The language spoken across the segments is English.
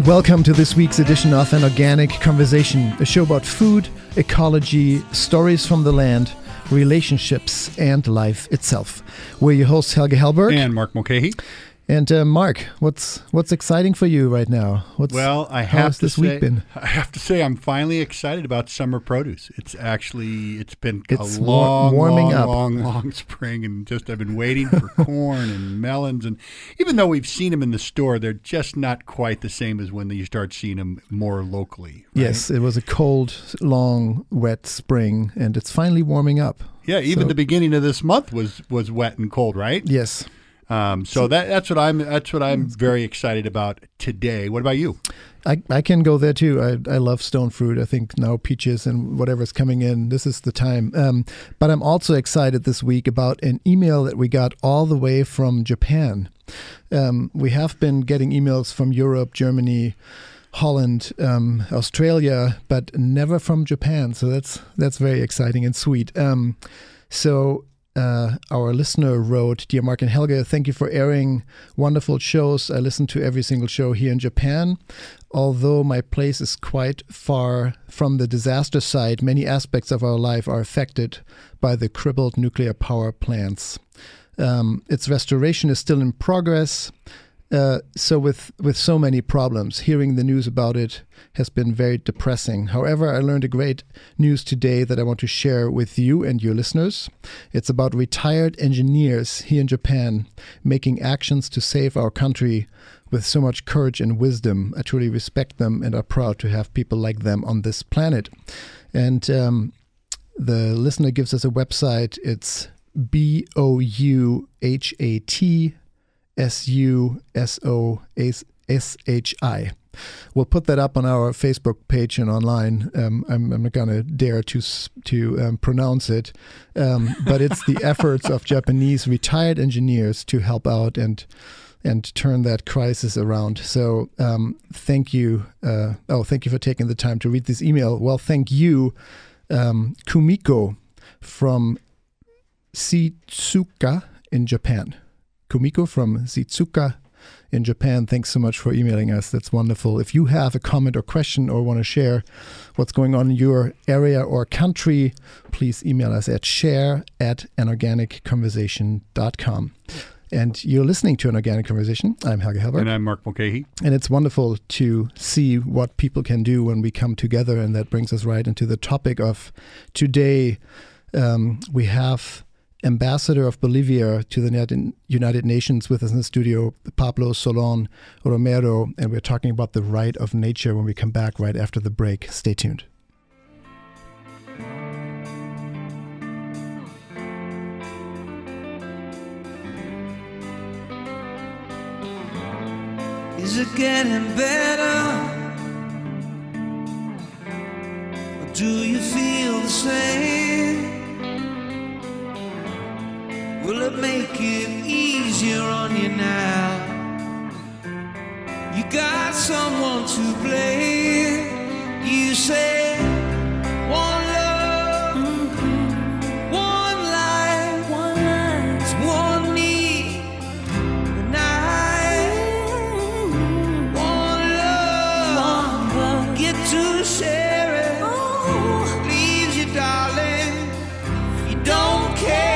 and welcome to this week's edition of An Organic Conversation, a show about food, ecology, stories from the land, relationships, and life itself. We're your hosts, Helge Hellberg. And Mark Mulcahy. And Mark, what's exciting for you right now? How's this week been? I have to say, I'm finally excited about summer produce. It's been a long spring, and I've been waiting for corn and melons. And even though we've seen them in the store, they're just not quite the same as when you start seeing them more locally. Right? Yes, it was a cold, long, wet spring, and it's finally warming up. Yeah, even the beginning of this month was wet and cold, right? Yes. So that's what I'm very excited about today. What about you? I can go there too. I love stone fruit. I think now peaches and whatever's coming in, this is the time. But I'm also excited this week about an email that we got all the way from Japan. We have been getting emails from Europe, Germany, Holland, Australia, but never from Japan. So that's very exciting and sweet. Our listener wrote, "Dear Mark and Helge, thank you for airing wonderful shows. I listen to every single show here in Japan. Although my place is quite far from the disaster site, many aspects of our life are affected by the crippled nuclear power plants. Its restoration is still in progress. So with so many problems, hearing the news about it has been very depressing. However, I learned a great news today that I want to share with you and your listeners. It's about retired engineers here in Japan making actions to save our country with so much courage and wisdom. I truly respect them and are proud to have people like them on this planet." And the listener gives us a website. It's BOUHATSUSOSHI. We'll put that up on our Facebook page and online. I'm not going to dare to pronounce it, but it's the efforts of Japanese retired engineers to help out and turn that crisis around. So thank you. Thank you for taking the time to read this email. Well, thank you, Kumiko from Shizuoka in Japan. Kumiko from Shizuoka in Japan, thanks so much for emailing us. That's wonderful. If you have a comment or question or want to share what's going on in your area or country, please email us at share@anorganicconversation.com. And you're listening to An Organic Conversation. I'm Helge Hellberg. And I'm Mark Mulcahy. And it's wonderful to see what people can do when we come together. And that brings us right into the topic of today. We have Ambassador of Bolivia to the United Nations with us in the studio, Pablo Solon Romero, and we're talking about the right of nature when we come back right after the break. Stay tuned. Is it getting better? Or do you feel the same? Will it make it easier on you now? You got someone to blame. You say one love, one life, it's one need, and one love, get to share it. Leaves you, darling, you don't care.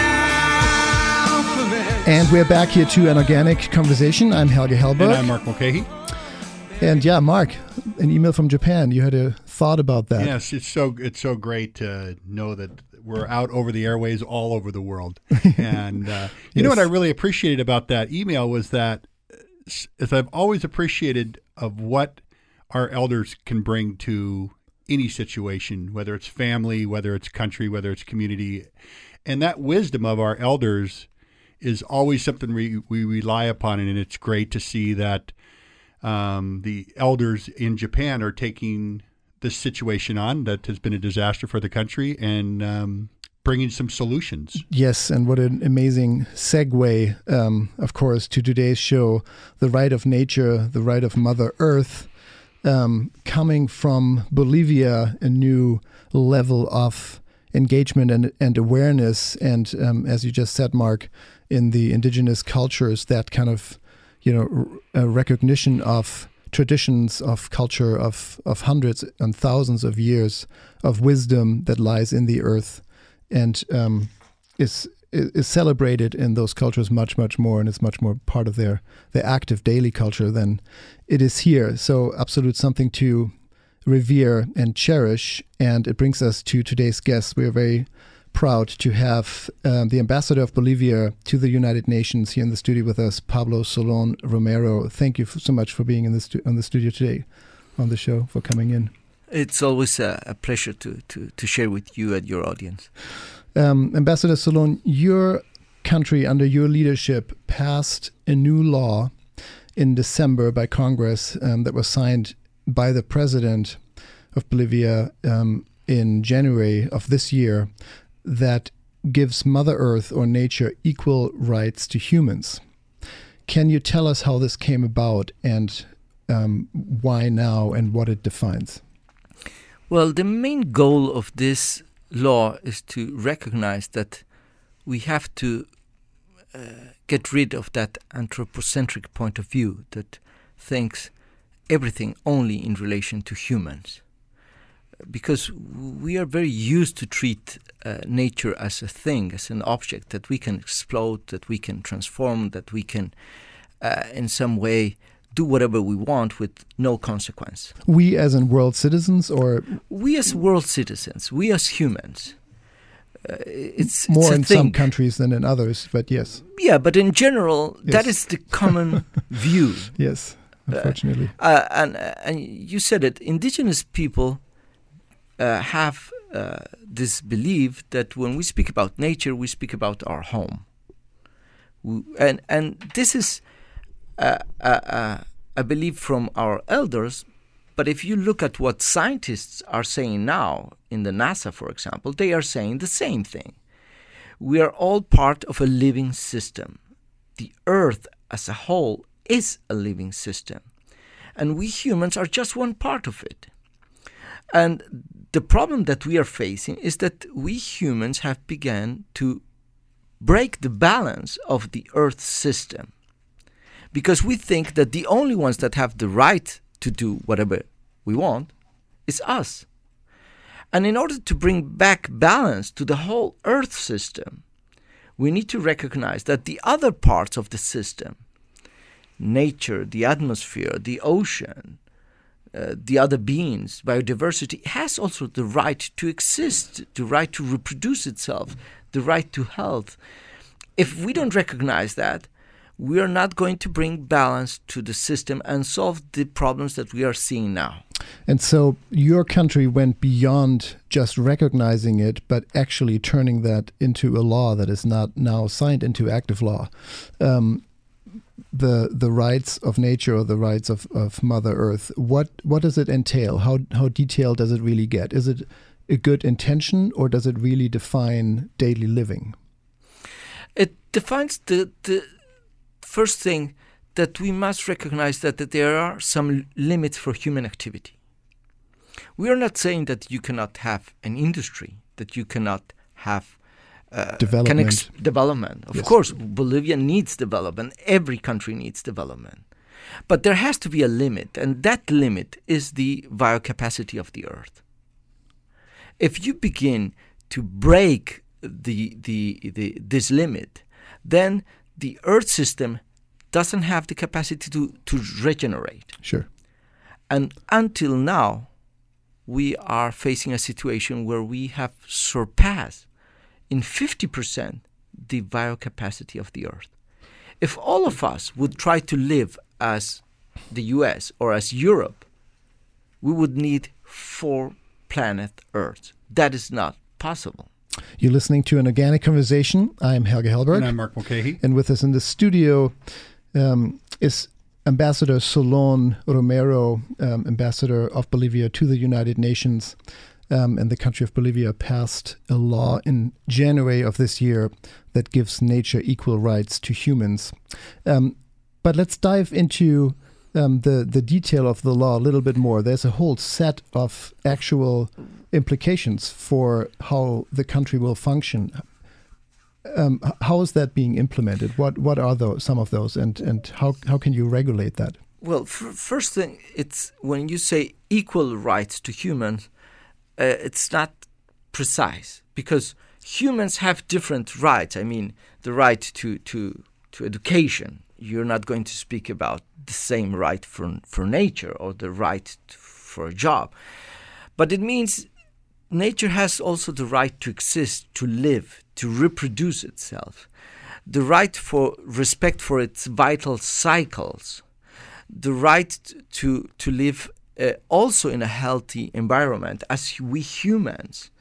And we're back here to An Organic Conversation. I'm Helge Hellberg. And I'm Mark Mulcahy. And yeah, Mark, an email from Japan. You had a thought about that. Yes, it's so great to know that we're out over the airways all over the world. And you know what I really appreciated about that email was that, as I've always appreciated of what our elders can bring to any situation, whether it's family, whether it's country, whether it's community. And that wisdom of our elders is always something we rely upon, and it's great to see that the elders in Japan are taking this situation on that has been a disaster for the country and bringing some solutions. Yes, and what an amazing segue, of course, to today's show, the right of nature, the right of Mother Earth, coming from Bolivia, a new level of engagement and awareness, and as you just said, Mark, in the indigenous cultures, that kind of, a recognition of traditions of culture of hundreds and thousands of years of wisdom that lies in the earth, and is celebrated in those cultures much more, and it's much more part of their active daily culture than it is here. So absolute something to revere and cherish. And it brings us to today's guest. We are very proud to have the ambassador of Bolivia to the United Nations here in the studio with us, Pablo Solón Romero. Thank you so much for being in on the studio today, on the show, for coming in. It's always a pleasure to share with you and your audience. Ambassador Solón, your country, under your leadership, passed a new law in December by Congress that was signed by the president of Bolivia in January of this year, that gives Mother Earth or nature equal rights to humans. Can you tell us how this came about, and why now, and what it defines? Well, the main goal of this law is to recognize that we have to get rid of that anthropocentric point of view that thinks everything only in relation to humans. Because we are very used to treat nature as a thing, as an object that we can explode, that we can transform, that we can in some way do whatever we want with no consequence. We as in world citizens, or? We as world citizens, we as humans. It's more it's in thing. Some countries than in others, but yes. Yeah, but in general, Yes. that is the common view. Yes, unfortunately. And you said it, indigenous people have this belief that when we speak about nature, we speak about our home. And this is a belief from our elders, but if you look at what scientists are saying now, in the NASA, for example, they are saying the same thing. We are all part of a living system. The Earth as a whole is a living system, and we humans are just one part of it. And the problem that we are facing is that we humans have begun to break the balance of the Earth system, because we think that the only ones that have the right to do whatever we want is us. And in order to bring back balance to the whole Earth system, we need to recognize that the other parts of the system, nature, the atmosphere, the ocean, the other beings, biodiversity, has also the right to exist, the right to reproduce itself, the right to health. If we don't recognize that, we are not going to bring balance to the system and solve the problems that we are seeing now. And so your country went beyond just recognizing it, but actually turning that into a law that is not now signed into active law. The rights of nature, or the rights of Mother Earth, what does it entail? How detailed does it really get? Is it a good intention, or does it really define daily living? It defines the first thing, that we must recognize that there are some limits for human activity. We are not saying that you cannot have an industry, that you cannot have development. Of Yes. course, Bolivia needs development. Every country needs development. But there has to be a limit, and that limit is the biocapacity of the Earth. If you begin to break this limit, then the Earth system doesn't have the capacity to regenerate. Sure. And until now, we are facing a situation where we have surpassed in 50% the biocapacity of the Earth. If all of us would try to live as the US or as Europe, we would need 4 planet Earths. That is not possible. You're listening to An Organic Conversation. I'm Helge Hellberg. And I'm Mark Mulcahy. And with us in the studio is Ambassador Solón Romero, Ambassador of Bolivia to the United Nations. And the country of Bolivia passed a law in January of this year that gives nature equal rights to humans. But let's dive into the detail of the law a little bit more. There's a whole set of actual implications for how the country will function. How is that being implemented? What are some of those, and how can you regulate that? Well, first thing, it's when you say equal rights to humans, it's not precise because humans have different rights. I mean, the right to education. You're not going to speak about the same right for nature or the right for a job. But it means nature has also the right to exist, to live, to reproduce itself, the right for respect for its vital cycles, the right to live also in a healthy environment as we humans.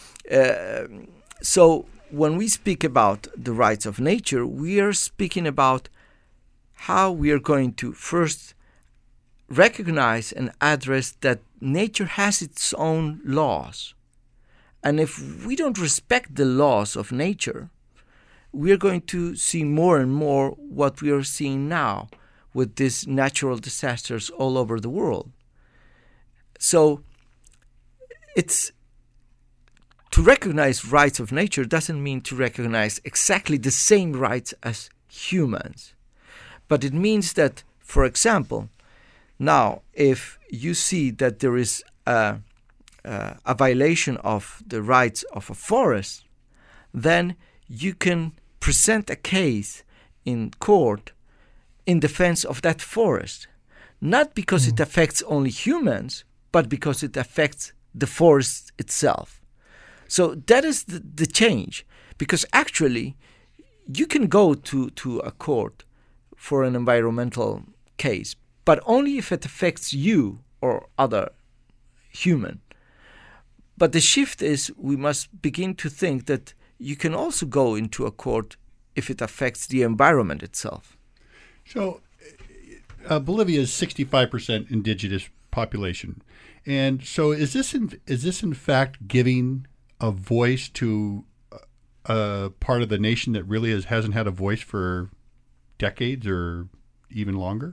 So when we speak about the rights of nature, we are speaking about how we are going to first recognize and address that nature has its own laws. And if we don't respect the laws of nature, we are going to see more and more what we are seeing now with these natural disasters all over the world. So it's to recognize rights of nature doesn't mean to recognize exactly the same rights as humans. But it means that, for example, now if you see that there is a violation of the rights of a forest, then you can present a case in court in defense of that forest, not because it affects only humans, but because it affects the forest itself. So that is the change, because actually you can go to a court for an environmental case, but only if it affects you or other human. But the shift is we must begin to think that you can also go into a court if it affects the environment itself. So Bolivia is 65% indigenous population. And so is this in fact giving a voice to a part of the nation that really hasn't had a voice for decades or even longer?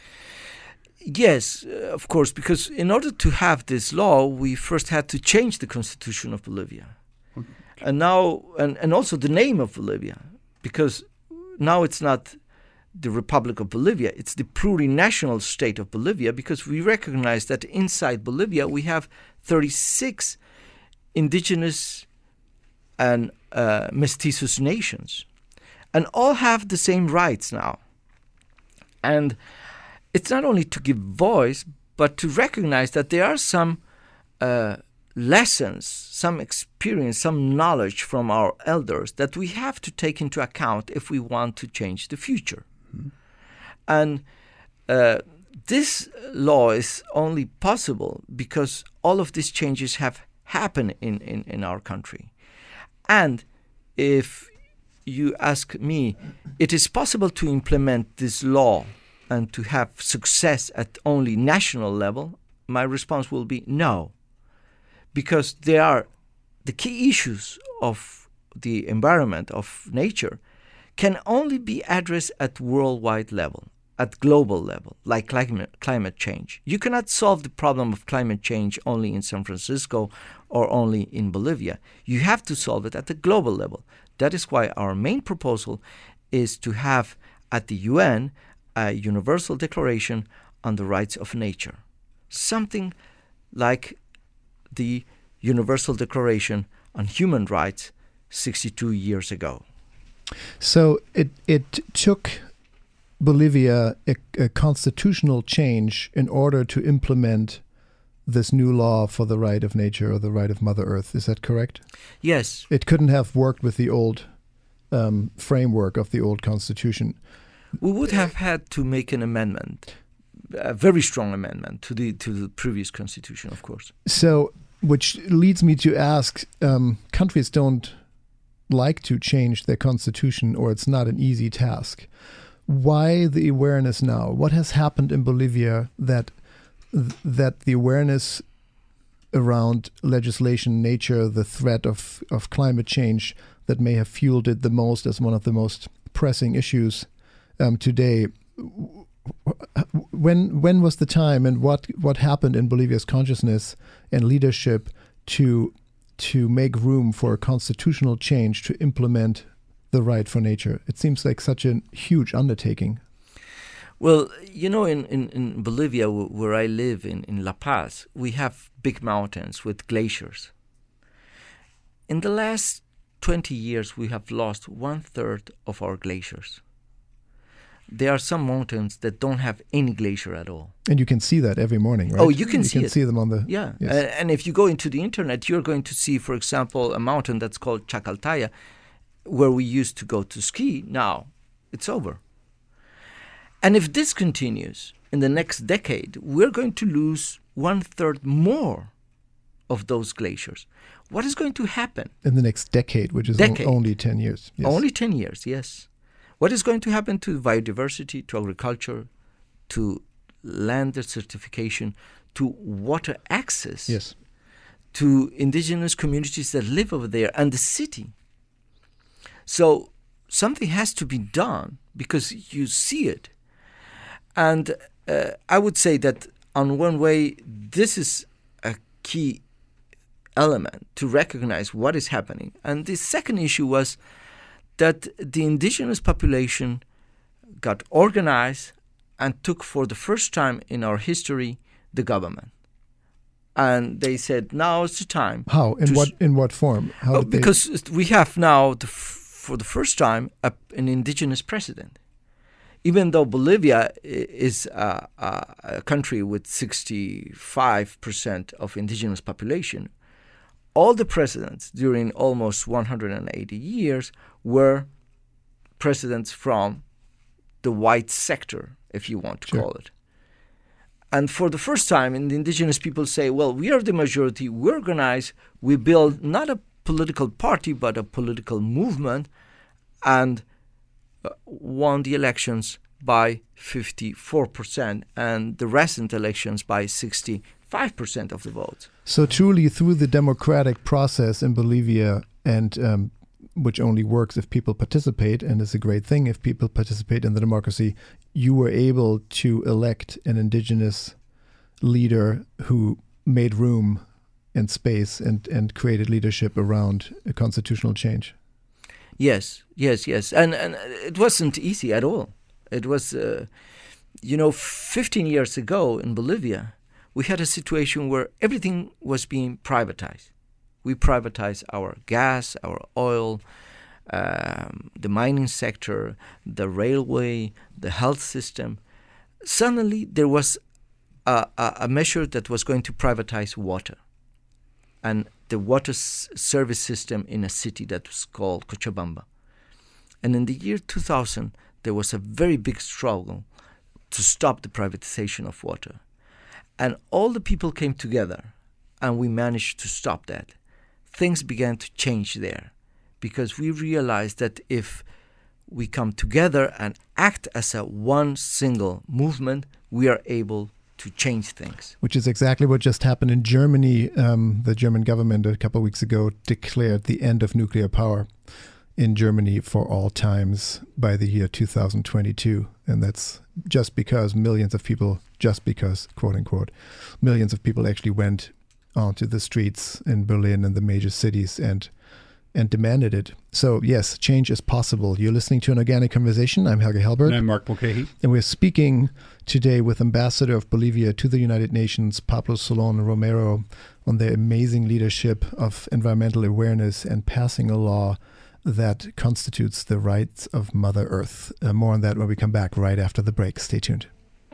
Yes, of course, because in order to have this law, we first had to change the constitution of Bolivia. Okay. And now, and also the name of Bolivia, because now it's not the Republic of Bolivia, it's the plurinational state of Bolivia, because we recognize that inside Bolivia we have 36 indigenous and mestizos nations, and all have the same rights now. And it's not only to give voice, but to recognize that there are some lessons, some experience, some knowledge from our elders that we have to take into account if we want to change the future. Mm-hmm. And this law is only possible because all of these changes have happened in our country. And if you ask me, it is possible to implement this law and to have success at only national level, my response will be no. Because there are the key issues of the environment, of nature, can only be addressed at worldwide level, at global level, like climate change. You cannot solve the problem of climate change only in San Francisco or only in Bolivia. You have to solve it at the global level. That is why our main proposal is to have at the UN a universal declaration on the rights of nature, something like the Universal Declaration on Human Rights 62 years ago. So it took Bolivia a constitutional change in order to implement this new law for the right of nature or the right of Mother Earth. Is that correct? Yes. It couldn't have worked with the old framework of the old constitution. We would have had to make an amendment, a very strong amendment to the previous constitution, of course. So, which leads me to ask, countries don't like to change their constitution, or it's not an easy task. Why the awareness now? What has happened in Bolivia that the awareness around legislation, nature, the threat of climate change that may have fueled it the most as one of the most pressing issues today? When was the time, and what happened in Bolivia's consciousness and leadership to make room for a constitutional change to implement the right for nature? It seems like such a huge undertaking. Well, in Bolivia, where I live, in La Paz, we have big mountains with glaciers. In the last 20 years, we have lost 1/3 of our glaciers. There are some mountains that don't have any glacier at all. And you can see that every morning, right? Oh, you can see it. You can see them on the... Yeah. Yes. And if you go into the internet, you're going to see, for example, a mountain that's called Chacaltaya, where we used to go to ski. Now, it's over. And if this continues in the next decade, we're going to lose 1/3 more of those glaciers. What is going to happen? In the next decade, which is only 10 years. Yes. Only 10 years, yes. What is going to happen to biodiversity, to agriculture, to land desertification, to water access, yes, to indigenous communities that live over there, and the city? So something has to be done because you see it. And I would say that on one way, this is a key element to recognize what is happening. And the second issue was that the indigenous population got organized and took for the first time in our history the government. And they said, now is the time. How? In what form? Because we have now, for the first time, an indigenous president. Even though Bolivia is a country with 65% of indigenous population, all the presidents during almost 180 years were presidents from the white sector, if you want to call it. And for the first time, the indigenous people say, well, we are the majority, we organize, we build not a political party, but a political movement, and won the elections by 54% and the recent elections by 65% of the votes. So truly through the democratic process in Bolivia, and which only works if people participate, and is a great thing if people participate in the democracy, you were able to elect an indigenous leader who made room and space and created leadership around a constitutional change. Yes. And it wasn't easy at all. It was, 15 years ago in Bolivia, we had a situation where everything was being privatized. We privatized our gas, our oil, the mining sector, the railway, the health system. Suddenly, there was a measure that was going to privatize water. And the water service system in a city that was called Cochabamba. And in the year 2000, there was a very big struggle to stop the privatization of water. And all the people came together, and we managed to stop that. Things began to change there because we realized that if we come together and act as one single movement, we are able to change things. Which is exactly what just happened in Germany. The German government a couple of weeks ago declared the end of nuclear power in Germany for all times by the year 2022. And that's just because quote unquote, millions of people actually went onto the streets in Berlin and the major cities and demanded it. So yes, change is possible. You're listening to An Organic Conversation. I'm Helge Hellberg. And I'm Mark Mulcahy. And we're speaking today with Ambassador of Bolivia to the United Nations, Pablo Solon Romero, on their amazing leadership of environmental awareness and passing a law that constitutes the rights of Mother Earth. More on that when we come back right after the break. Stay tuned.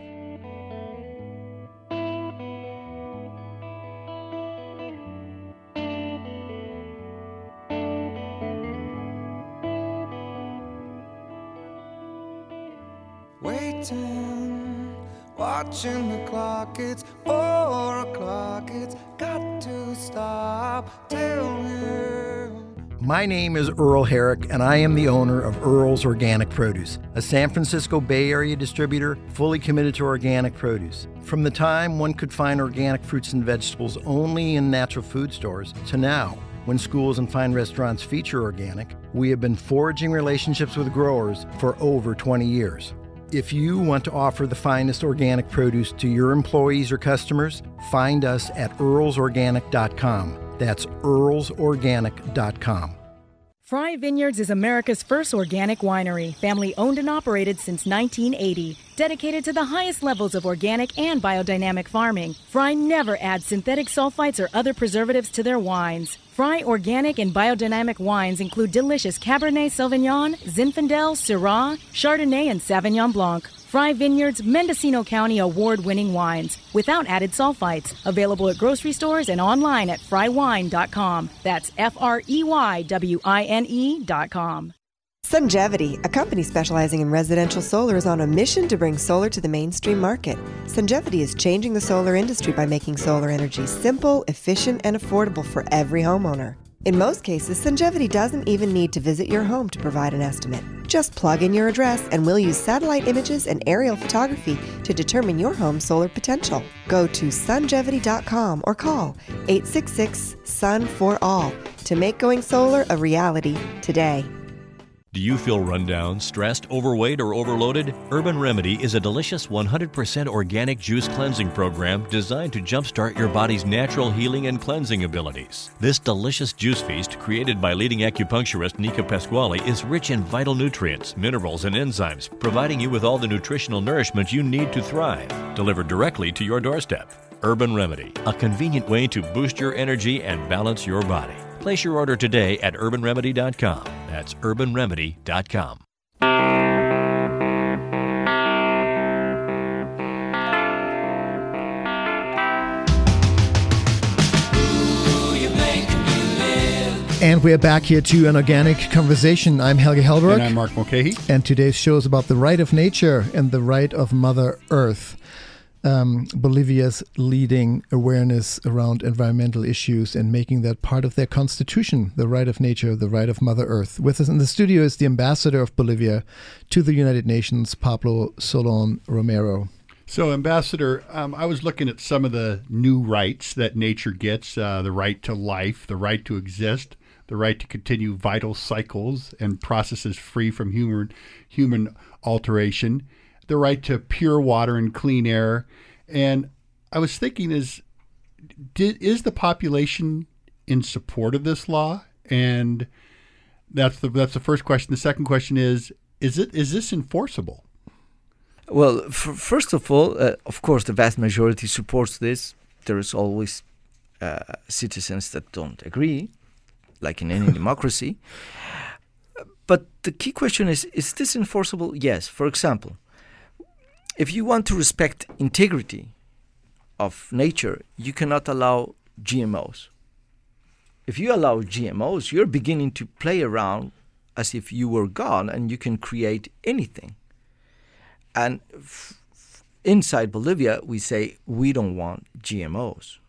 Watching the clock, it's 4 o'clock, it's got to stop, tell him. My name is Earl Herrick, and I am the owner of Earl's Organic Produce, a San Francisco Bay Area distributor fully committed to organic produce. From the time one could find organic fruits and vegetables only in natural food stores to now, when schools and fine restaurants feature organic, we have been forging relationships with growers for over 20 years. If you want to offer the finest organic produce to your employees or customers, find us at earlsorganic.com. That's earlsorganic.com. Fry Vineyards is America's first organic winery, family owned and operated since 1980. Dedicated to the highest levels of organic and biodynamic farming, Fry never adds synthetic sulfites or other preservatives to their wines. Fry organic and biodynamic wines include delicious Cabernet Sauvignon, Zinfandel, Syrah, Chardonnay, and Sauvignon Blanc. Fry Vineyards Mendocino County award-winning wines without added sulfites. Available at grocery stores and online at frywine.com. That's FREYWINE.com. Sungevity, a company specializing in residential solar, is on a mission to bring solar to the mainstream market. Sungevity is changing the solar industry by making solar energy simple, efficient, and affordable for every homeowner. In most cases, Sungevity doesn't even need to visit your home to provide an estimate. Just plug in your address and we'll use satellite images and aerial photography to determine your home's solar potential. Go to sungevity.com or call 866-SUN-FOR-ALL to make going solar a reality today. Do you feel run down, stressed, overweight, or overloaded? Urban Remedy is a delicious 100% organic juice cleansing program designed to jumpstart your body's natural healing and cleansing abilities. This delicious juice feast, created by leading acupuncturist Nika Pasquale, is rich in vital nutrients, minerals, and enzymes, providing you with all the nutritional nourishment you need to thrive, delivered directly to your doorstep. Urban Remedy, a convenient way to boost your energy and balance your body. Place your order today at urbanremedy.com. That's urbanremedy.com. And we're back here to an organic conversation. I'm Helge Hellbrook. And I'm Mark Mulcahy. And today's show is about the right of nature and the right of Mother Earth. Bolivia's leading awareness around environmental issues and making that part of their constitution, the right of nature, the right of Mother Earth. With us in the studio is the ambassador of Bolivia to the United Nations, Pablo Solon Romero. So, Ambassador, I was looking at some of the new rights that nature gets, the right to life, the right to exist, the right to continue vital cycles and processes free from human alteration, the right to pure water and clean air. And I was thinking, is the population in support of this law? And that's the first question. The second question is this enforceable? Well, first of all, of course, the vast majority supports this. There is always citizens that don't agree, like in any democracy. But the key question is this enforceable? Yes. For example, if you want to respect integrity of nature, you cannot allow GMOs. If you allow GMOs, you're beginning to play around as if you were God and you can create anything. And inside Bolivia, we say we don't want GMOs.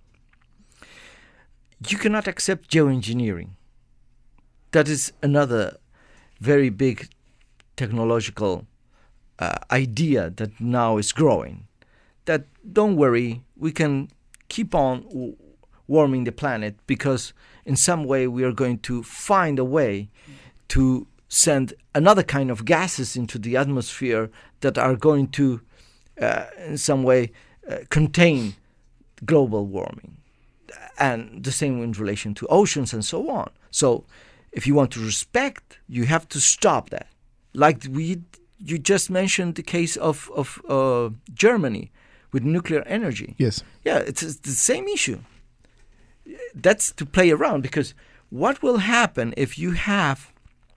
You cannot accept geoengineering. That is another very big technological idea that now is growing, that don't worry, we can keep on warming the planet because in some way we are going to find a way to send another kind of gases into the atmosphere that are going to in some way contain global warming, and the same in relation to oceans and so on. So if you want to respect, you have to stop that. Like you just mentioned the case of Germany with nuclear energy. Yes. Yeah, it's the same issue. That's to play around, because what will happen if you have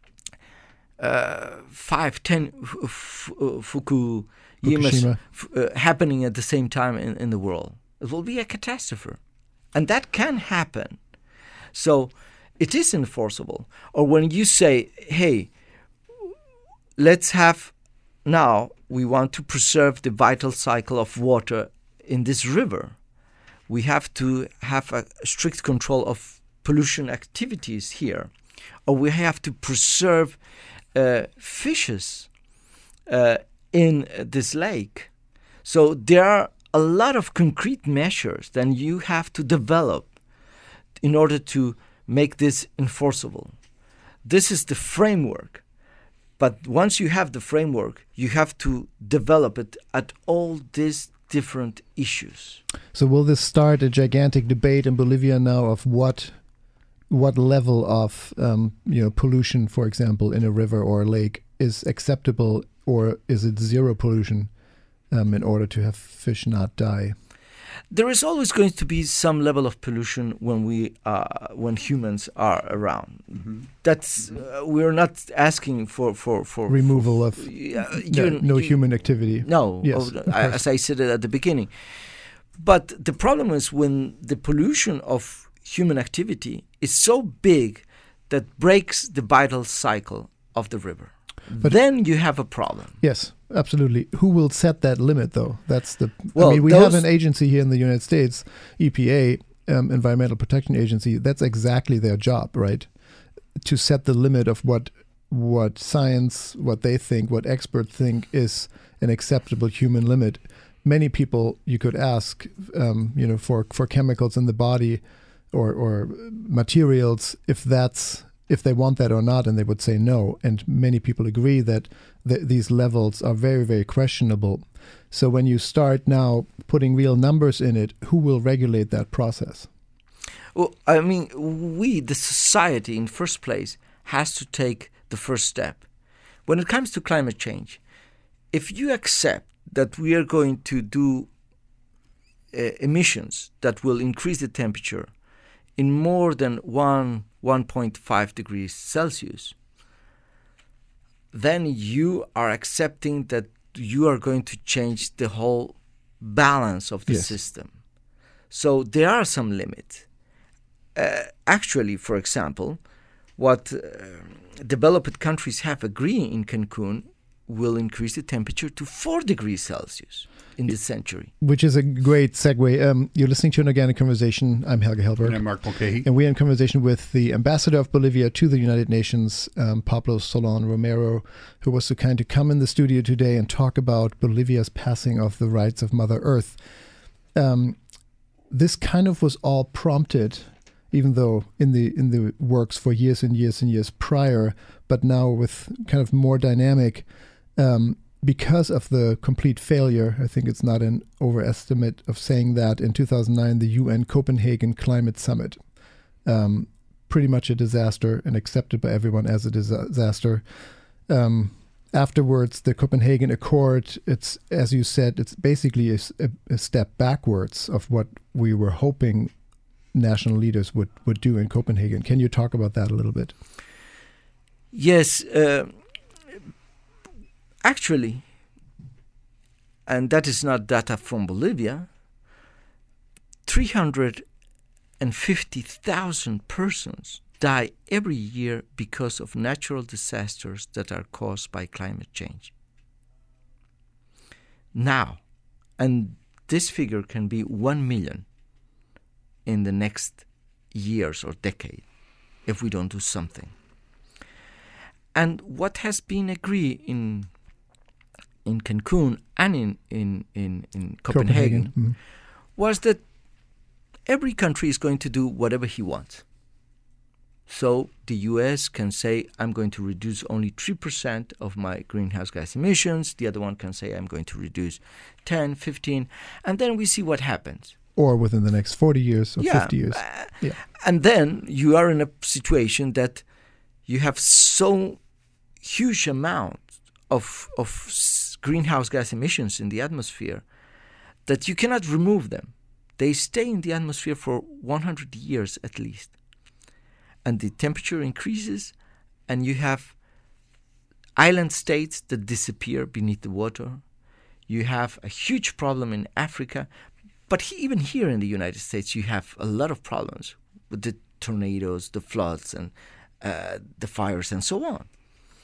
5-10 Fukushima happening at the same time in the world? It will be a catastrophe. And that can happen. So it is enforceable. Or when you say, hey, let's have now, we want to preserve the vital cycle of water in this river. We have to have a strict control of pollution activities here. Or we have to preserve fishes in this lake. So there are a lot of concrete measures that you have to develop in order to make this enforceable. This is the framework. But once you have the framework, you have to develop it at all these different issues. So will this start a gigantic debate in Bolivia now of what what level of pollution, for example, in a river or a lake is acceptable, or is it zero pollution in order to have fish not die? There is always going to be some level of pollution when humans are around. Mm-hmm. That's we're not asking for removal of human activity. No, yes, as I said at the beginning. But the problem is when the pollution of human activity is so big that breaks the vital cycle of the river. But then you have a problem. Yes, absolutely. Who will set that limit, though? That's the. We have an agency here in the United States, EPA, Environmental Protection Agency. That's exactly their job, right? To set the limit of what science, what they think, what experts think is an acceptable human limit. Many people you could ask, for chemicals in the body or materials, if they want that or not, and they would say no. And many people agree that these levels are very, very questionable. So when you start now putting real numbers in it, who will regulate that process? Well, I mean, the society, in first place, has to take the first step. When it comes to climate change, if you accept that we are going to do emissions that will increase the temperature in more than 1.5 degrees Celsius, then you are accepting that you are going to change the whole balance of the system. So there are some limits. Actually, for example, what developed countries have agreed in Cancun will increase the temperature to 4 degrees Celsius in this century. Which is a great segue. You're listening to An Organic Conversation. I'm Helge Hellberg. And I'm Mark Mulcahy. And we're in conversation with the ambassador of Bolivia to the United Nations, Pablo Solon Romero, who was so kind to come in the studio today and talk about Bolivia's passing of the rights of Mother Earth. This kind of was all prompted, even though in the works for years and years and years prior, but now with kind of more dynamic, because of the complete failure. I think it's not an overestimate of saying that in 2009, the UN Copenhagen Climate Summit, pretty much a disaster and accepted by everyone as a disaster. Afterwards, the Copenhagen Accord, it's, as you said, it's basically a step backwards of what we were hoping national leaders would do in Copenhagen. Can you talk about that a little bit? Yes, actually, and that is not data from Bolivia, 350,000 persons die every year because of natural disasters that are caused by climate change. Now, and this figure can be 1 million in the next years or decade if we don't do something. And what has been agreed in Cancun and in Copenhagen was that every country is going to do whatever he wants. So the US can say, I'm going to reduce only 3% of my greenhouse gas emissions. The other one can say, I'm going to reduce 10, 15, and then we see what happens. Or within the next 40 years or 50 years. And then you are in a situation that you have so huge amount of greenhouse gas emissions in the atmosphere that you cannot remove them. They stay in the atmosphere for 100 years at least. And the temperature increases, and you have island states that disappear beneath the water. You have a huge problem in Africa. But even here in the United States, you have a lot of problems with the tornadoes, the floods, and the fires, and so on.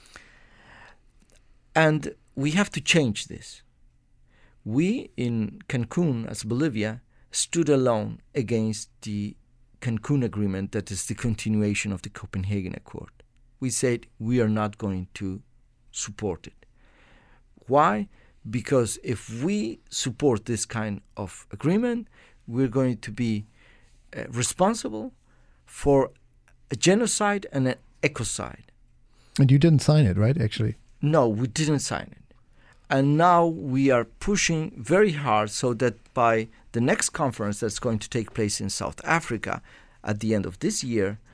And we have to change this. We in Cancun, as Bolivia, stood alone against the Cancun Agreement, that is the continuation of the Copenhagen Accord. We said we are not going to support it. Why? Because if we support this kind of agreement, we're going to be responsible for a genocide and an ecocide. And you didn't sign it, right, actually? No, we didn't sign it. And now we are pushing very hard so that by the next conference that's going to take place in South Africa at the end of this year,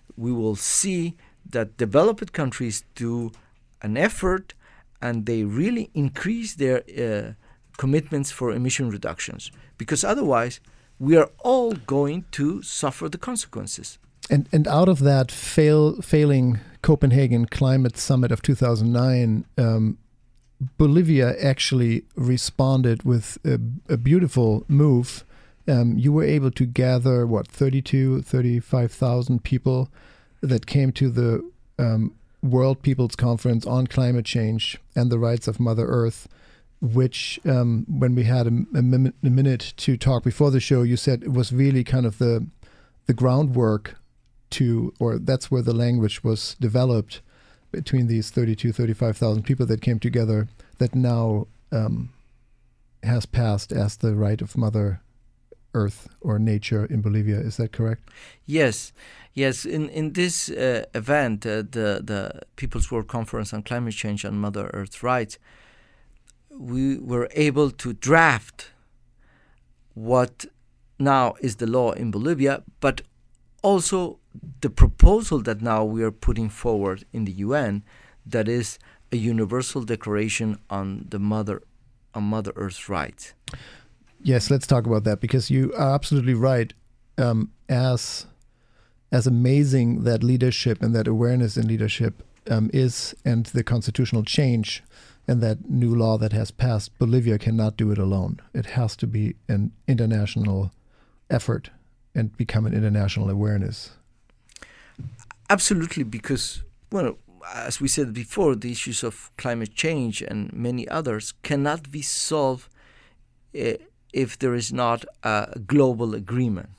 we will see that developed countries do an effort and they really increase their commitments for emission reductions, because otherwise we are all going to suffer the consequences. And out of that failing Copenhagen Climate Summit of 2009, Bolivia actually responded with a beautiful move. You were able to gather, 35,000 people that came to the World People's Conference on Climate Change and the Rights of Mother Earth, which when we had a minute to talk before the show, you said it was really kind of the groundwork or that's where the language was developed between these 35,000 people that came together, that now has passed as the right of Mother Earth or nature in Bolivia. Is that correct? Yes. In this event, the People's World Conference on Climate Change and Mother Earth Rights, we were able to draft what now is the law in Bolivia, but also the proposal that now we are putting forward in the UN, that is a universal declaration on Mother Earth's rights. Yes, let's talk about that, because you are absolutely right. As amazing that leadership and that awareness in leadership is, and the constitutional change and that new law that has passed, Bolivia cannot do it alone. It has to be an international effort and become an international awareness. Absolutely, because, as we said before, the issues of climate change and many others cannot be solved if there is not a global agreement.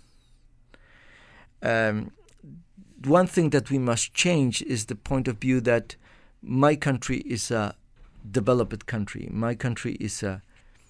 One thing that we must change is the point of view that my country is a developed country. My country is a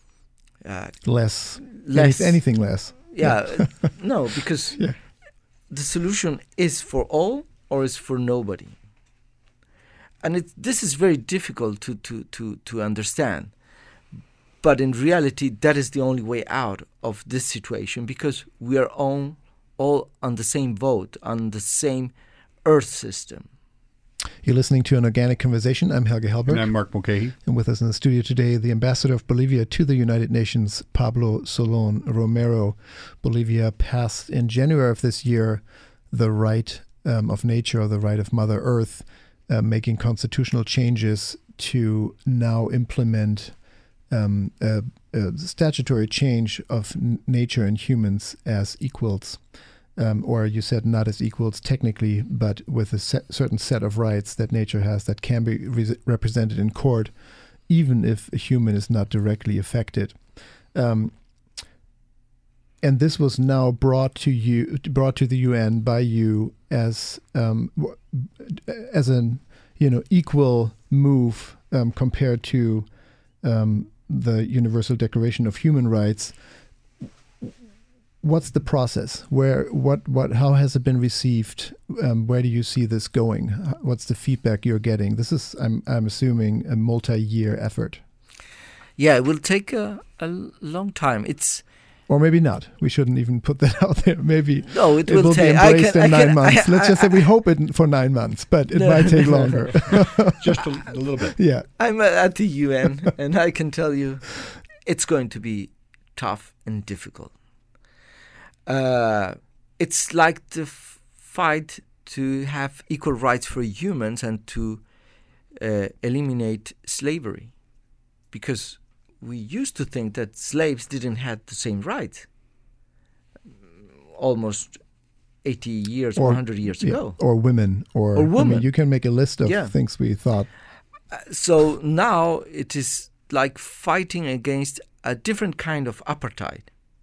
less. Anything less. Yeah. No, because the solution is for all or is for nobody. And this is very difficult to understand. But in reality, that is the only way out of this situation, because we are all on the same boat, on the same Earth system. You're listening to An Organic Conversation. I'm Helge Hellberg. And I'm Mark Mulcahy. And with us in the studio today, the ambassador of Bolivia to the United Nations, Pablo Solon Romero. Bolivia passed in January of this year the right of nature, or the right of Mother Earth, making constitutional changes to now implement a statutory change of nature and humans as equals. Or you said not as equals technically, but with a certain set of rights that nature has that can be represented in court, even if a human is not directly affected. And this was now brought to the UN by you as an equal move compared to the Universal Declaration of Human Rights. What's the process? How has it been received? Where do you see this going? What's the feedback you're getting? This is, I'm assuming, a multi-year effort. Yeah, it will take a long time. Or maybe not. We shouldn't even put that out there. Maybe it will be embraced in 9 months. Let's just say we hope it for 9 months, but it might take longer. Just a little bit. Yeah. I'm at the UN, and I can tell you it's going to be tough and difficult. It's like the fight to have equal rights for humans and to eliminate slavery, because we used to think that slaves didn't have the same rights almost 80 years or 100 years ago. Or women. Or women. I mean, you can make a list of things we thought. So now it is like fighting against a different kind of apartheid.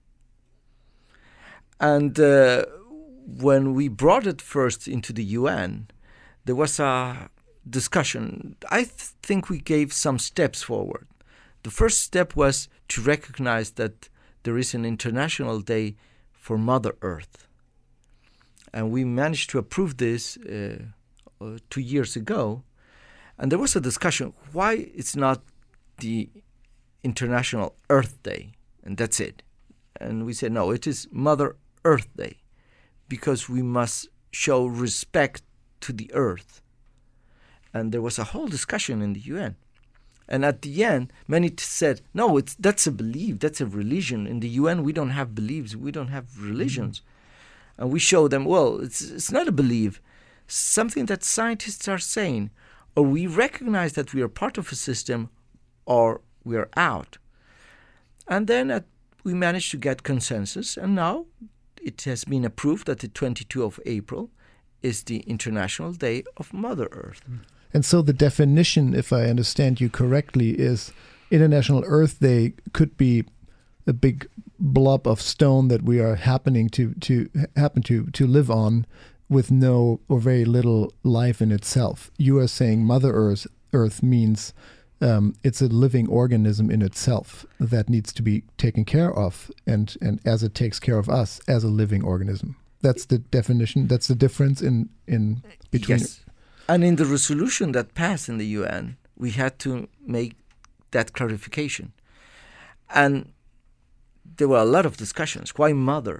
And when we brought it first into the UN, there was a discussion. I think we gave some steps forward. The first step was to recognize that there is an International Day for Mother Earth. And we managed to approve this 2 years ago. And there was a discussion, why it's not the International Earth Day, and that's it. And we said, no, it is Mother Earth Day, because we must show respect to the earth. And there was a whole discussion in the UN. And at the end, many said, no, that's a belief, that's a religion. In the UN, we don't have beliefs, we don't have religions. And we show them, well, it's not a belief, something that scientists are saying, or we recognize that we are part of a system, or we are out. And then we managed to get consensus, and now it has been approved that the 22nd of April is the International Day of Mother Earth. And so the definition, if I understand you correctly, is International Earth Day could be a big blob of stone that we are happening to live on with no or very little life in itself. You are saying Mother Earth means it's a living organism in itself that needs to be taken care of, and as it takes care of us as a living organism. That's the definition. That's the difference in between. Yes. And in the resolution that passed in the UN, we had to make that clarification. And there were a lot of discussions. Why mother?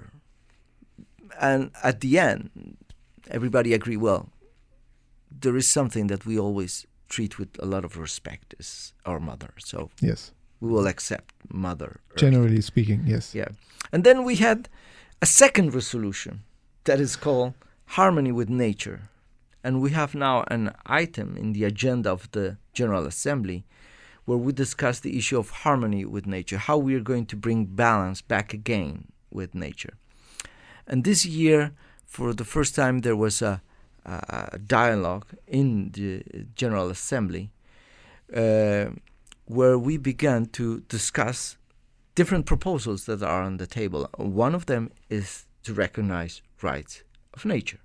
And at the end, everybody agreed, well, there is something that we always treat with a lot of respect is our mother. So yes, we will accept Mother Earth. Generally speaking, yes. Yeah. And then we had a second resolution that is called Harmony with Nature. And we have now an item in the agenda of the General Assembly where we discuss the issue of harmony with nature, how we are going to bring balance back again with nature. And this year, for the first time, there was a dialogue in the General Assembly where we began to discuss different proposals that are on the table. One of them is to recognize rights of nature.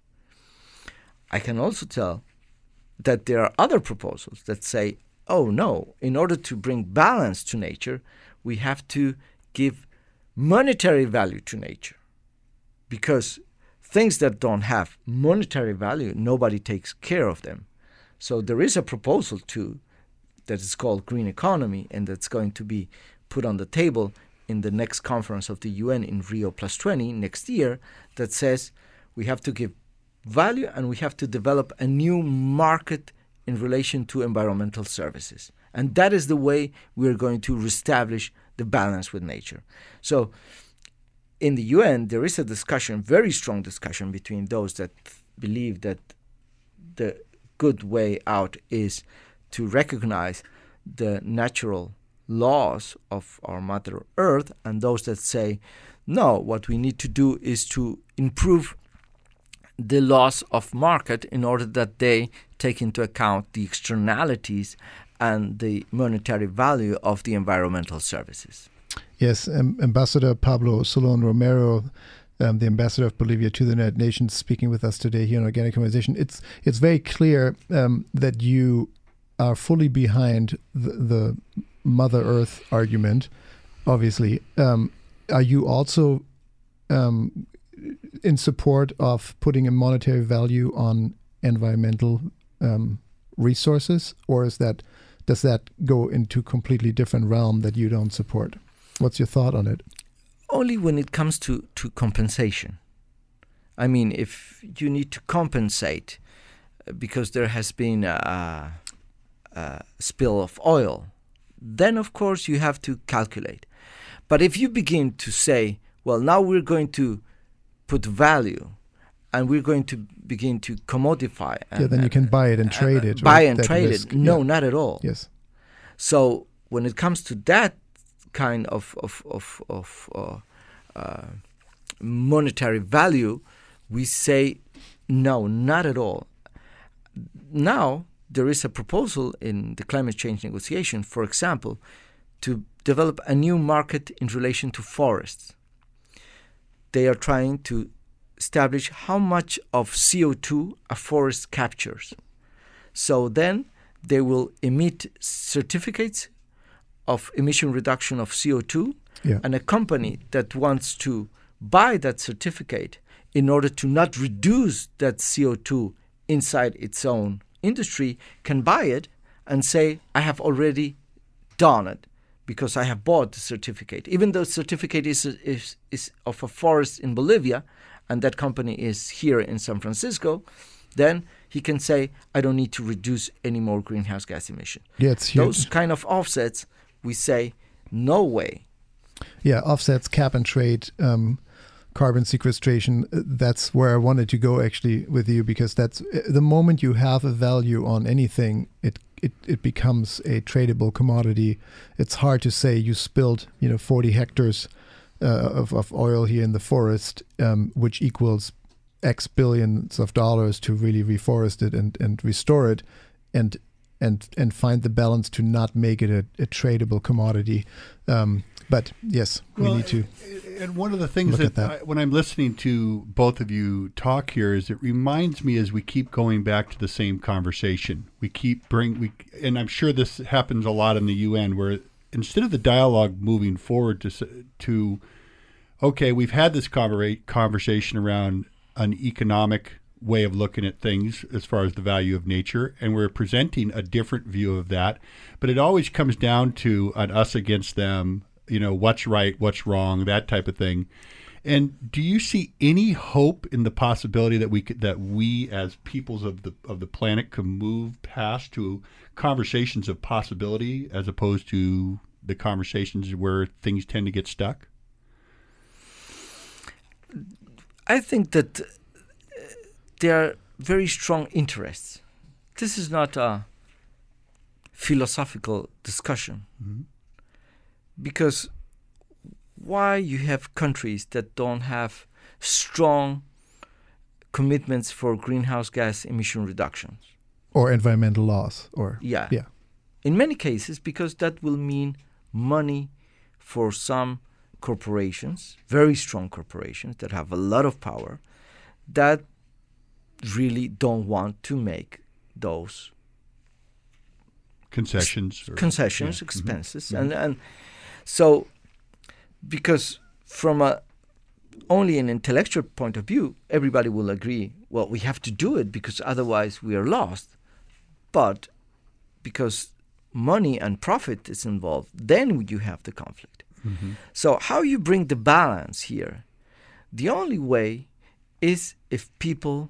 I can also tell that there are other proposals that say, oh no, in order to bring balance to nature, we have to give monetary value to nature. Because things that don't have monetary value, nobody takes care of them. So there is a proposal too that is called green economy, and that's going to be put on the table in the next conference of the UN in Rio +20 next year, that says we have to give value and we have to develop a new market in relation to environmental services. And that is the way we're going to reestablish the balance with nature. So in the UN, there is a discussion, very strong discussion between those that believe that the good way out is to recognize the natural laws of our Mother Earth, and those that say, no, what we need to do is to improve the laws of market in order that they take into account the externalities and the monetary value of the environmental services. Yes, Ambassador Pablo Solon Romero, the ambassador of Bolivia to the United Nations, speaking with us today here on Organic Conversation. It's very clear that you are fully behind the Mother Earth argument, obviously. Are you also in support of putting a monetary value on environmental resources, or does that go into a completely different realm that you don't support? What's your thought on it? Only when it comes to compensation. I mean, if you need to compensate because there has been a spill of oil, then of course you have to calculate. But if you begin to say, well, now we're going to put value and we're going to begin to commodify. Then you can buy it and trade it. Buy and trade it. No, yeah. Not at all. Yes. So when it comes to that kind of monetary value, we say no, not at all. Now there is a proposal in the climate change negotiation, for example, to develop a new market in relation to forests. They are trying to establish how much of CO2 a forest captures. So then they will emit certificates of emission reduction of CO2, and a company that wants to buy that certificate in order to not reduce that CO2 inside its own industry can buy it and say, I have already done it because I have bought the certificate. Even though the certificate is of a forest in Bolivia and that company is here in San Francisco, then he can say, I don't need to reduce any more greenhouse gas emission. Yeah, it's huge. Those kind of offsets, we say, no way. Yeah, offsets, cap and trade, carbon sequestration. That's where I wanted to go actually with you, because that's the moment you have a value on anything, it becomes a tradable commodity. It's hard to say you spilled 40 hectares of oil here in the forest, which equals X billions of dollars to really reforest it and restore it, and find the balance to not make it a tradable commodity. But yes, we need to. And one of the things that when I'm listening to both of you talk here is it reminds me, as we keep going back to the same conversation, and I'm sure this happens a lot in the UN, where instead of the dialogue moving forward to okay, we've had this conversation around an economic way of looking at things as far as the value of nature, and we're presenting a different view of that, but it always comes down to an us against them, what's right, what's wrong, that type of thing. And do you see any hope in the possibility that we as peoples of the planet can move past to conversations of possibility as opposed to the conversations where things tend to get stuck? I think that there are very strong interests. This is not a philosophical discussion. Mm-hmm. Because why you have countries that don't have strong commitments for greenhouse gas emission reductions? Or environmental laws. Yeah. In many cases, because that will mean money for some corporations, very strong corporations that have a lot of power, that really don't want to make those concessions, expenses. Mm-hmm. And so, because from only an intellectual point of view, everybody will agree, well, we have to do it because otherwise we are lost. But because money and profit is involved, then you have the conflict. Mm-hmm. So how you bring the balance here? The only way is if people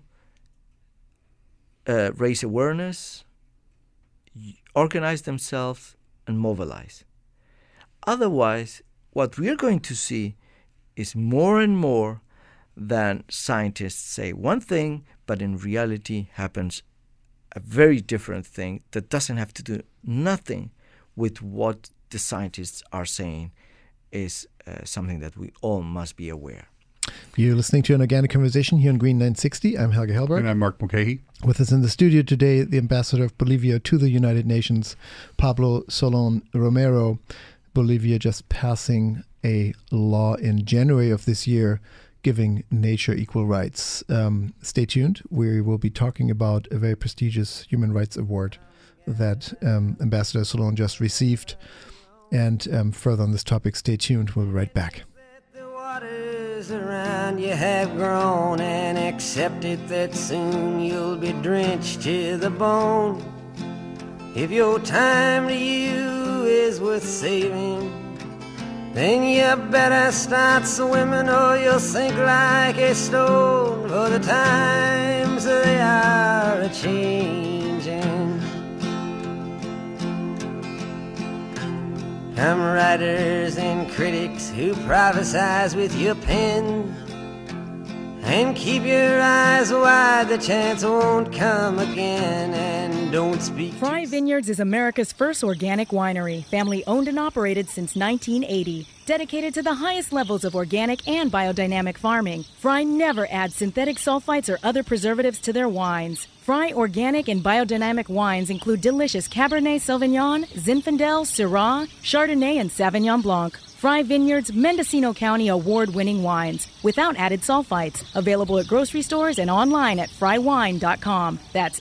raise awareness, organize themselves, and mobilize. Otherwise, what we're going to see is more and more than scientists say one thing, but in reality happens a very different thing that doesn't have to do nothing with what the scientists are saying is something that we all must be aware. You're listening to an Organic Conversation here on Green 960. I'm Helge Hellberg. And I'm Mark Mulcahy. With us in the studio today, the ambassador of Bolivia to the United Nations, Pablo Solon Romero. Bolivia just passing a law in January of this year giving nature equal rights. Stay tuned. We will be talking about a very prestigious human rights award that Ambassador Solon just received. And further on this topic, stay tuned. We'll be right back. The waters around you have grown, and accept it that soon you'll be drenched to the bone. If your time to you is worth saving, then you better start swimming or you'll sink like a stone, for the times they are a-changing. Come writers and critics who prophesize with your pen, and keep your eyes wide, the chance won't come again, and don't speak. Fry Vineyards is America's first organic winery, family owned and operated since 1980. Dedicated to the highest levels of organic and biodynamic farming, Fry never adds synthetic sulfites or other preservatives to their wines. Fry organic and biodynamic wines include delicious Cabernet Sauvignon, Zinfandel, Syrah, Chardonnay, and Sauvignon Blanc. Fry Vineyards Mendocino County award-winning wines without added sulfites. Available at grocery stores and online at frywine.com. That's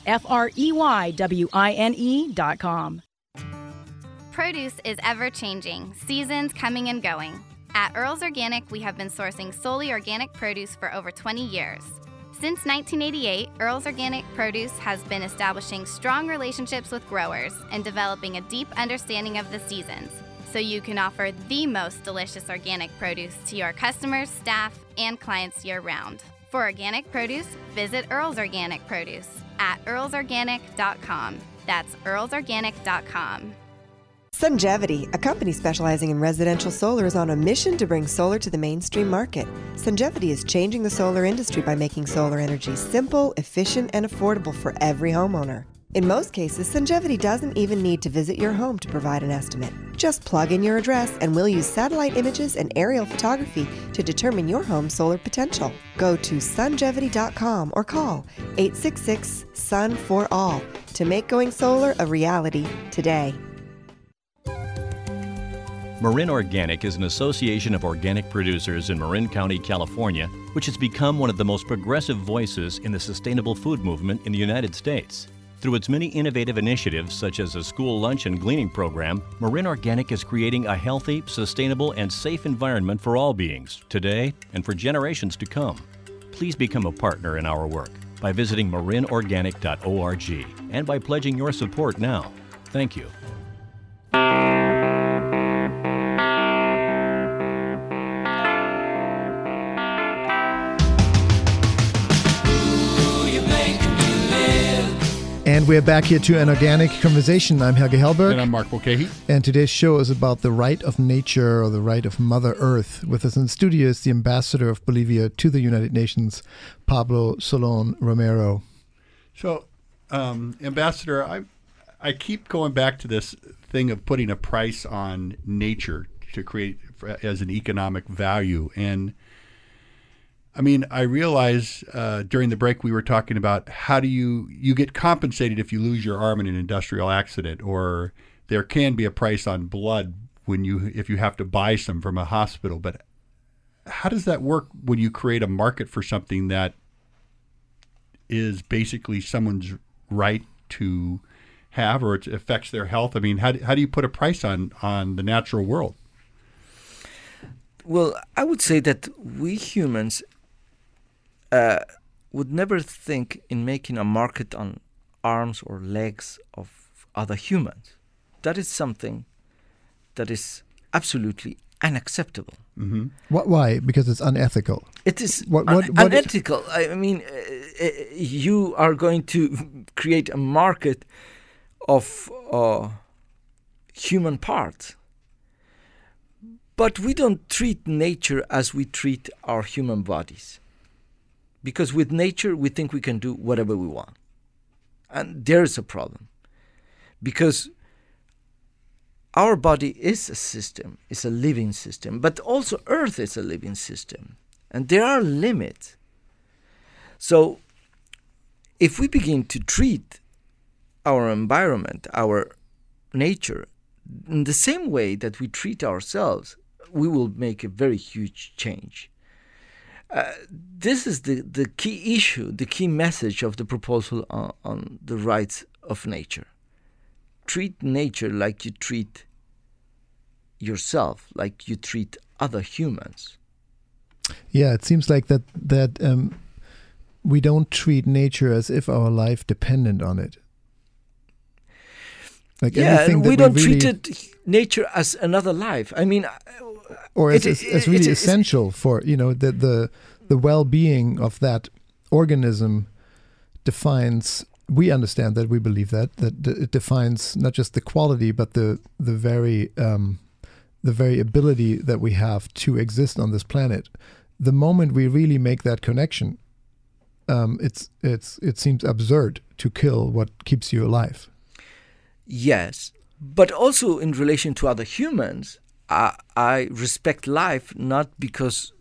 FREYWINE.com. Produce is ever-changing, seasons coming and going. At Earl's Organic, we have been sourcing solely organic produce for over 20 years. Since 1988, Earl's Organic Produce has been establishing strong relationships with growers and developing a deep understanding of the seasons, so you can offer the most delicious organic produce to your customers, staff, and clients year-round. For organic produce, visit Earl's Organic Produce at earlsorganic.com. That's earlsorganic.com. Sungevity, a company specializing in residential solar, is on a mission to bring solar to the mainstream market. Sungevity is changing the solar industry by making solar energy simple, efficient, and affordable for every homeowner. In most cases, Sungevity doesn't even need to visit your home to provide an estimate. Just plug in your address and we'll use satellite images and aerial photography to determine your home's solar potential. Go to sungevity.com or call 866-SUN-FOR-ALL to make going solar a reality today. Marin Organic is an association of organic producers in Marin County, California, which has become one of the most progressive voices in the sustainable food movement in the United States. Through its many innovative initiatives, such as a school lunch and gleaning program, Marin Organic is creating a healthy, sustainable, and safe environment for all beings, today and for generations to come. Please become a partner in our work by visiting marinorganic.org and by pledging your support now. Thank you. And we're back here to an organic conversation. I'm Helge Hellberg. And I'm Mark Mulcahy. And today's show is about the right of nature, or the right of Mother Earth. With us in the studio is the ambassador of Bolivia to the United Nations, Pablo Solon Romero. So, Ambassador, I keep going back to this thing of putting a price on nature to create as an economic value. And I mean, I realize during the break we were talking about how do you get compensated if you lose your arm in an industrial accident, or there can be a price on blood if you have to buy some from a hospital. But how does that work when you create a market for something that is basically someone's right to have, or it affects their health? I mean, how do you put a price on the natural world? Well, I would say that we humans would never think in making a market on arms or legs of other humans. That is something that is absolutely unacceptable. Mm-hmm. Why? Because it's unethical. It is unethical. I mean, you are going to create a market of human parts. But we don't treat nature as we treat our human bodies. Because with nature, we think we can do whatever we want. And there's a problem. Because our body is a system, it's a living system, but also Earth is a living system. And there are limits. So if we begin to treat our environment, our nature, in the same way that we treat ourselves, we will make a very huge change. This is the key issue, the key message of the proposal on the rights of nature. Treat nature like you treat yourself, like you treat other humans. Yeah, it seems like that we don't treat nature as if our life depended on it. Like we don't treat nature as another life. I mean, or as really essential for the well-being of that organism defines. We understand that, we believe that it defines not just the quality but the very ability that we have to exist on this planet. The moment we really make that connection, it seems absurd to kill what keeps you alive. Yes, but also in relation to other humans, I respect life not because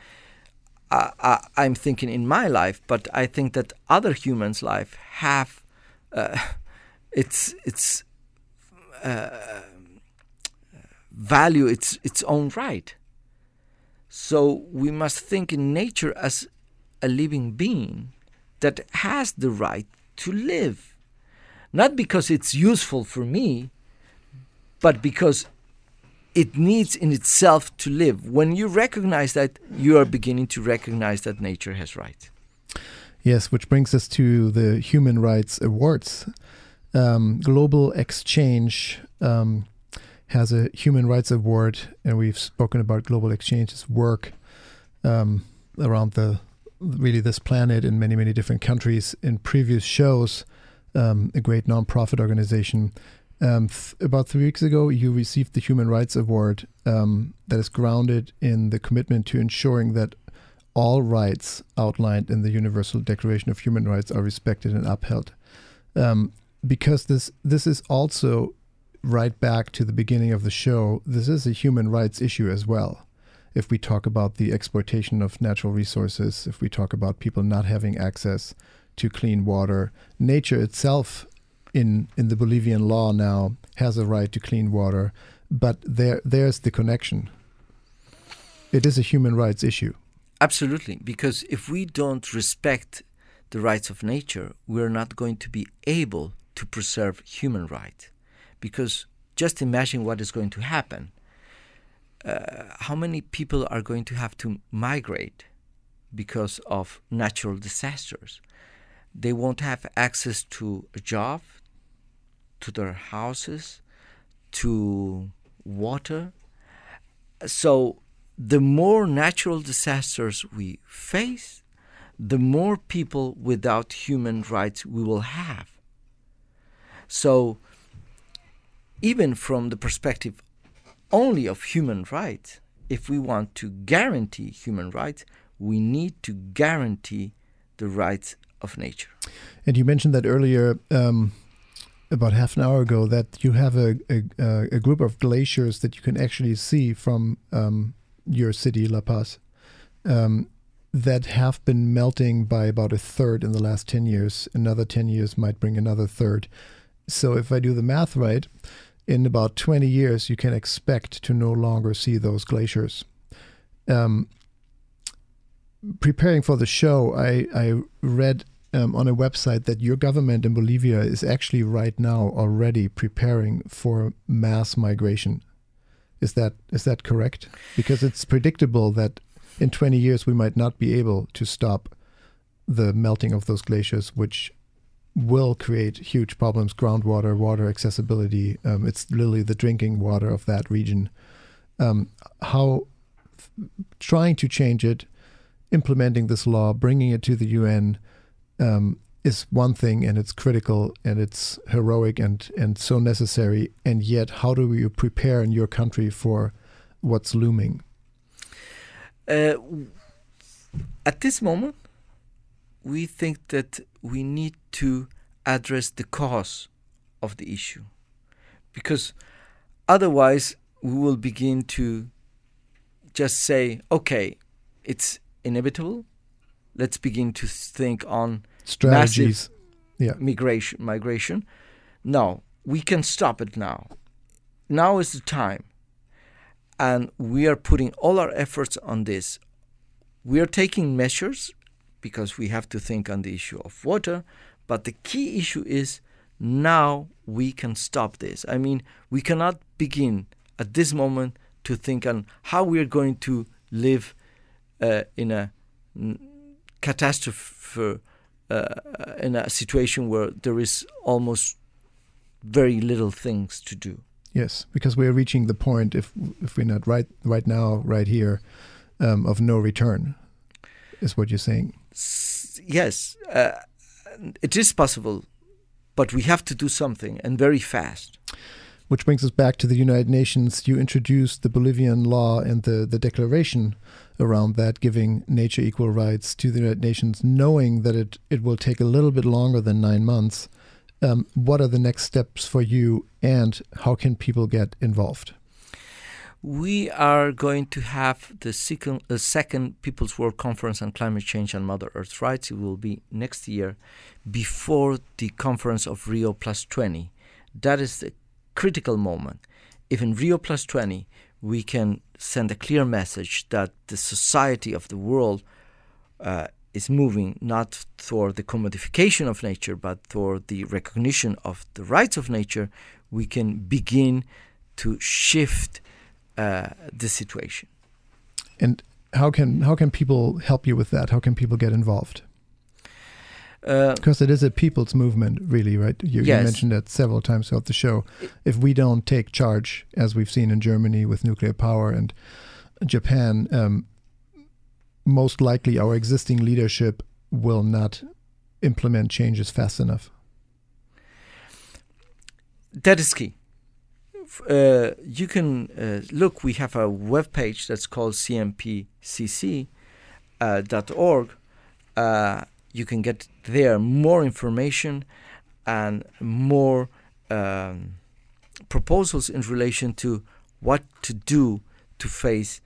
I'm thinking in my life, but I think that other humans' life have its value, its own right. So we must think in nature as a living being that has the right to live. Not because it's useful for me, but because it needs in itself to live. When you recognize that, you are beginning to recognize that nature has rights. Yes, which brings us to the Human Rights Awards. Global Exchange has a Human Rights Award, and we've spoken about Global Exchange's work around the really this planet in many, many different countries in previous shows. A great nonprofit organization. About 3 weeks ago, you received the Human Rights Award that is grounded in the commitment to ensuring that all rights outlined in the Universal Declaration of Human Rights are respected and upheld. Because this is also right back to the beginning of the show, this is a human rights issue as well. If we talk about the exploitation of natural resources, if we talk about people not having access to clean water, nature itself in the Bolivian law now has a right to clean water, but there's the connection. It is a human rights issue. Absolutely, because if we don't respect the rights of nature, we're not going to be able to preserve human rights. Because just imagine what is going to happen. How many people are going to have to migrate because of natural disasters? They won't have access to a job, to their houses, to water. So the more natural disasters we face, the more people without human rights we will have. So even from the perspective only of human rights, if we want to guarantee human rights, we need to guarantee the rights of nature. And you mentioned that earlier, about half an hour ago, that you have a group of glaciers that you can actually see from your city, La Paz, that have been melting by about a third in the last 10 years. Another 10 years might bring another third. So if I do the math right, in about 20 years, you can expect to no longer see those glaciers. Preparing for the show, I read on a website that your government in Bolivia is actually right now already preparing for mass migration. Is that correct? Because it's predictable that in 20 years we might not be able to stop the melting of those glaciers, which will create huge problems, groundwater, water accessibility. It's literally the drinking water of that region. How trying to change it, implementing this law, bringing it to the UN is one thing, and it's critical and it's heroic and so necessary. And yet, how do you prepare in your country for what's looming? At this moment, we think that we need to address the cause of the issue, because otherwise we will begin to just say, okay, it's inevitable. Let's begin to think on strategies, migration. No, we can stop it now. Now is the time. And we are putting all our efforts on this. We are taking measures because we have to think on the issue of water. But the key issue is now we can stop this. I mean, we cannot begin at this moment to think on how we are going to live in a catastrophe, in a situation where there is almost very little things to do. Yes, because we are reaching the point, if we're not right now, right here, of no return, is what you're saying. Yes, it is possible, but we have to do something, and very fast. Which brings us back to the United Nations. You introduced the Bolivian law and the declaration around that, giving nature equal rights to the United Nations, knowing that it will take a little bit longer than 9 months. What are the next steps for you, and how can people get involved? We are going to have the second People's World Conference on Climate Change and Mother Earth Rights. It will be next year, before the conference of Rio Plus 20. That is the critical moment. If in Rio Plus 20 we can send a clear message that the society of the world is moving not toward the commodification of nature, but toward the recognition of the rights of nature, we can begin to shift the situation. And how can people help you with that? How can people get involved? Because it is a people's movement, really, right? You mentioned that several times throughout the show. If we don't take charge, as we've seen in Germany with nuclear power and Japan, most likely our existing leadership will not implement changes fast enough. That is key. You can look, we have a webpage that's called cmpcc.org. You can get there more information and more proposals in relation to what to do to face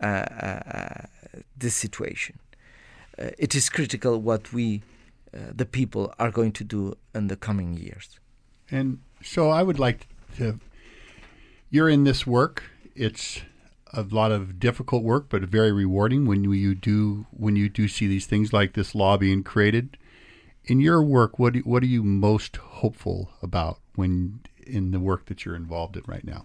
this situation. It is critical what we, the people, are going to do in the coming years. And so I would like to, you're in this work. It's a lot of difficult work, but very rewarding when you do see these things like this law being created. In your work, what are you most hopeful about when in the work that you're involved in right now?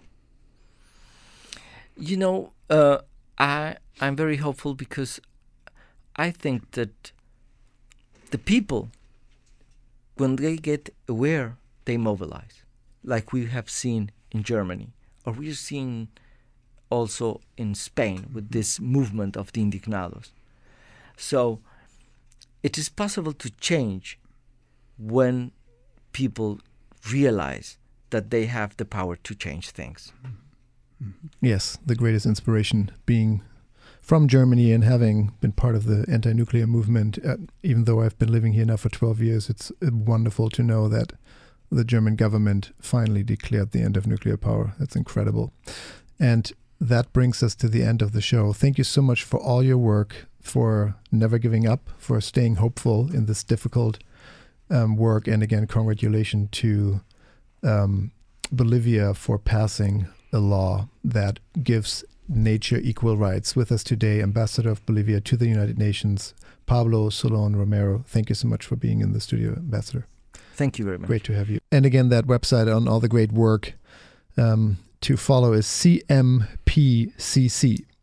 You know, I'm very hopeful because I think that the people, when they get aware, they mobilize, like we have seen in Germany, or we're seeing also in Spain with this movement of the Indignados. So it is possible to change when people realize that they have the power to change things. Yes, the greatest inspiration being from Germany and having been part of the anti-nuclear movement. Even though I've been living here now for 12 years, it's wonderful to know that the German government finally declared the end of nuclear power. That's incredible. And that brings us to the end of the show. Thank you so much for all your work, for never giving up, for staying hopeful in this difficult work. And again, congratulations to Bolivia for passing a law that gives nature equal rights. With us today, Ambassador of Bolivia to the United Nations, Pablo Solón Romero. Thank you so much for being in the studio, Ambassador. Thank you very much. Great to have you. And again, that website on all the great work to follow is CMPCC.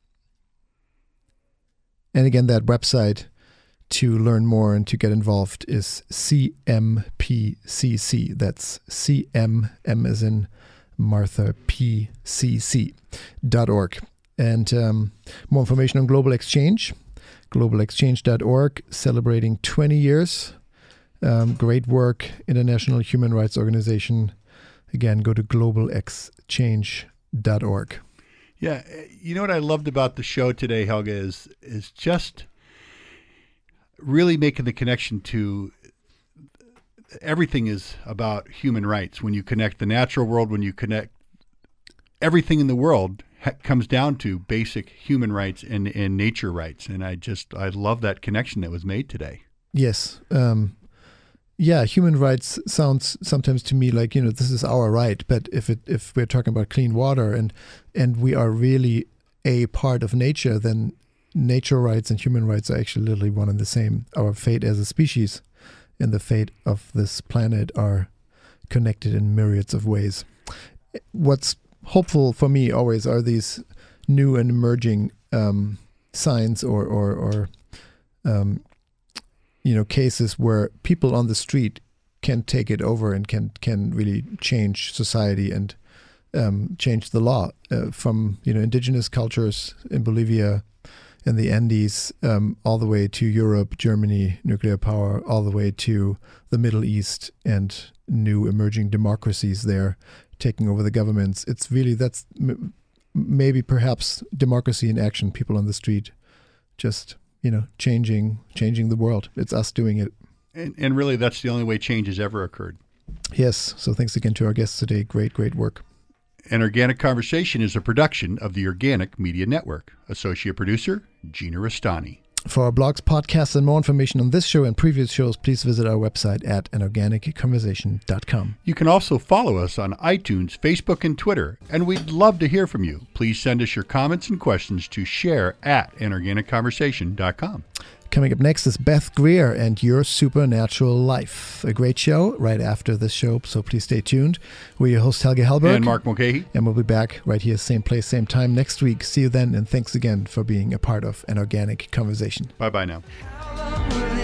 And again, that website to learn more and to get involved is CMPCC. That's CM, M as in Martha, PCC.org. And more information on Global Exchange, globalexchange.org, celebrating 20 years. Great work, International Human Rights Organization. Again, go to globalexchange.org. Yeah, you know what I loved about the show today, Helge, is just really making the connection to everything is about human rights. When you connect the natural world, when you connect everything in the world comes down to basic human rights and nature rights. And I love that connection that was made today. Yes. Yeah, human rights sounds sometimes to me like, this is our right. But if we're talking about clean water and we are really a part of nature, then nature rights and human rights are actually literally one and the same. Our fate as a species and the fate of this planet are connected in myriads of ways. What's hopeful for me always are these new and emerging signs or cases where people on the street can take it over and can really change society and change the law from indigenous cultures in Bolivia and the Andes all the way to Europe, Germany, nuclear power, all the way to the Middle East and new emerging democracies there taking over the governments. It's really, that's maybe perhaps democracy in action, people on the street just changing the world. It's us doing it. And really, that's the only way change has ever occurred. Yes. So thanks again to our guests today. Great, great work. An Organic Conversation is a production of the Organic Media Network. Associate producer, Gina Rastani. For our blogs, podcasts, and more information on this show and previous shows, please visit our website at anorganicconversation.com. You can also follow us on iTunes, Facebook, and Twitter, and we'd love to hear from you. Please send us your comments and questions to share@anorganicconversation.com. Coming up next is Beth Greer and Your Supernatural Life. A great show right after this show, so please stay tuned. We're your host, Helge Hellberg. And Mark Mulcahy. And we'll be back right here, same place, same time next week. See you then, and thanks again for being a part of An Organic Conversation. Bye-bye now.